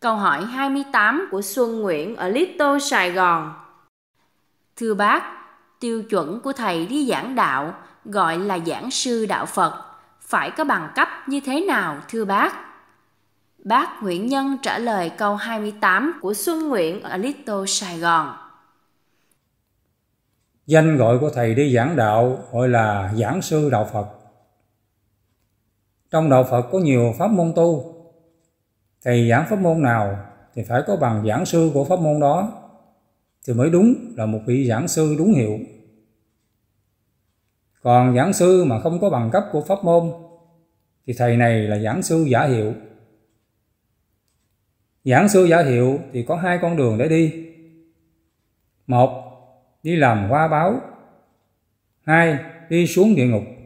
Câu hỏi 28 của Xuân Nguyễn ở Little Sài Gòn. Thưa bác, tiêu chuẩn của thầy đi giảng đạo gọi là giảng sư đạo Phật, phải có bằng cấp như thế nào thưa bác? Bác Nguyễn Nhân trả lời câu 28 của Xuân Nguyễn ở Little Sài Gòn. Danh gọi của thầy đi giảng đạo gọi là giảng sư đạo Phật. Trong đạo Phật có nhiều pháp môn tu. Thầy giảng pháp môn nào thì phải có bằng giảng sư của pháp môn đó thì mới đúng là một vị giảng sư đúng hiệu. Còn giảng sư mà không có bằng cấp của pháp môn thì thầy này là giảng sư giả hiệu. Giảng sư giả hiệu thì có hai con đường để đi. Một, đi làm hoa báo. Hai, đi xuống địa ngục.